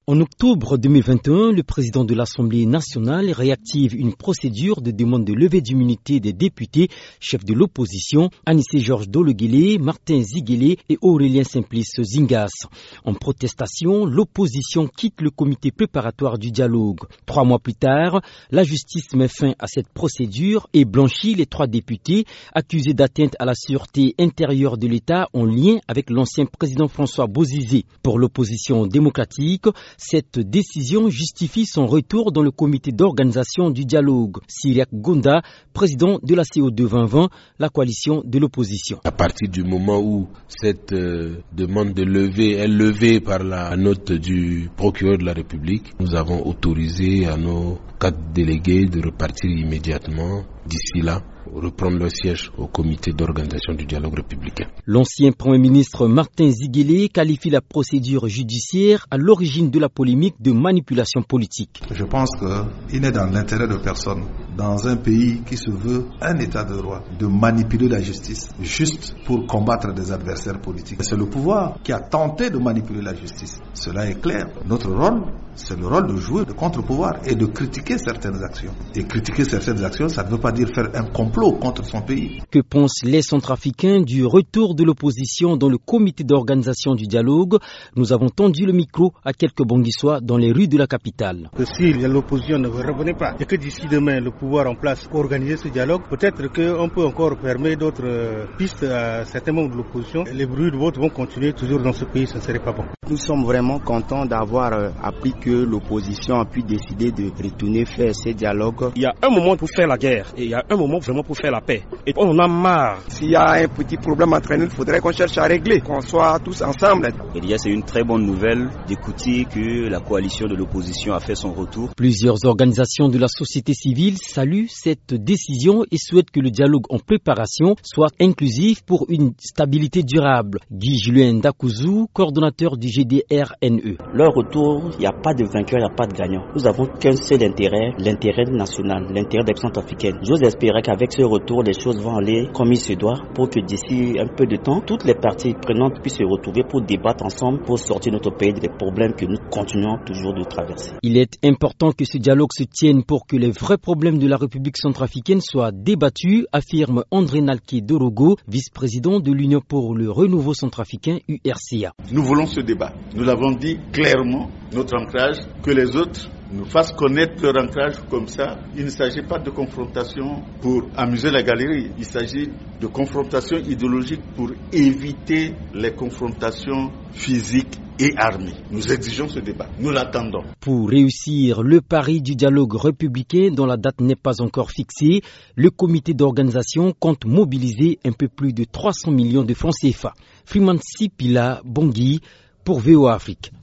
En octobre 2021, le président de l'Assemblée nationale réactive une procédure de demande de levée d'immunité des députés, chefs de l'opposition, Anissé Georges Dologuélé, Martin Ziguélé et Aurélien Simplice Zingas. En protestation, l'opposition quitte le comité préparatoire du dialogue. 3 mois plus tard, la justice met fin à cette procédure et blanchit les 3 députés accusés d'atteinte à la sûreté intérieure de l'État en lien avec l'ancien président François Bozizé. Pour l'opposition démocratique, cette décision justifie son retour dans le comité d'organisation du dialogue. Cyriaque Gonda, président de la CO2 2020, la coalition de l'opposition. À partir du moment où cette demande de levée est levée par la note du procureur de la République, nous avons autorisé à nos 4 délégués de repartir immédiatement d'ici là, reprendre leur siège au comité d'organisation du dialogue républicain. L'ancien Premier ministre Martin Ziguélé qualifie la procédure judiciaire à l'origine de la polémique de manipulation politique. Je pense qu'il n'est dans l'intérêt de personne, dans un pays qui se veut un état de droit, de manipuler la justice juste pour combattre des adversaires politiques. C'est le pouvoir qui a tenté de manipuler la justice. Cela est clair. Notre rôle, c'est le rôle de jouer le contre-pouvoir et de critiquer certaines actions. Et critiquer certaines actions, ça ne veut pas dire faire un complot contre son pays. Que pensent les Centrafricains du retour de l'opposition dans le comité d'organisation du dialogue? Nous avons tendu le micro à quelques Bonguissois dans les rues de la capitale. Que si l'opposition ne revenait pas et que d'ici demain le pouvoir en place pour organiser ce dialogue, peut-être qu'on peut encore permettre d'autres pistes à certains membres de l'opposition. Les bruits de vote vont continuer toujours dans ce pays, ce ne serait pas bon. Nous sommes vraiment contents d'avoir appris que l'opposition a pu décider de retourner faire ces dialogues. Il y a un moment pour faire la guerre et il y a un moment vraiment pour faire la paix. Et on a marre. S'il y a un petit problème entre nous, il faudrait qu'on cherche à régler, qu'on soit tous ensemble. Et déjà, c'est une très bonne nouvelle d'écouter que la coalition de l'opposition a fait son retour. Plusieurs organisations de la société civile saluent cette décision et souhaitent que le dialogue en préparation soit inclusif pour une stabilité durable. Guy Julien Dakouzou, coordonnateur du GDRNE. Leur retour, il n'y a pas de vainqueur, il n'y a pas de gagnant. Nous avons qu'un seul intérêt, l'intérêt national, l'intérêt des Centrafricains. J'ose espérer qu'avec ce retour, les choses vont aller comme il se doit pour que d'ici un peu de temps, toutes les parties prenantes puissent se retrouver pour débattre ensemble, pour sortir notre pays des problèmes que nous continuons toujours de traverser. Il est important que ce dialogue se tienne pour que les vrais problèmes de la République centrafricaine soient débattus, affirme André Nalké Dorogo, vice-président de l'Union pour le renouveau centrafricain URCA. Nous voulons ce débat. Nous l'avons dit clairement, notre ancrage, que les autres nous fassent connaître leur ancrage comme ça. Il ne s'agit pas de confrontation pour amuser la galerie. Il s'agit de confrontation idéologique pour éviter les confrontations physiques et armées. Nous exigeons ce débat. Nous l'attendons. Pour réussir le pari du dialogue républicain dont la date n'est pas encore fixée, le comité d'organisation compte mobiliser un peu plus de 300 millions de francs CFA. Freeman Sipila Bongui pour VOA Afrique.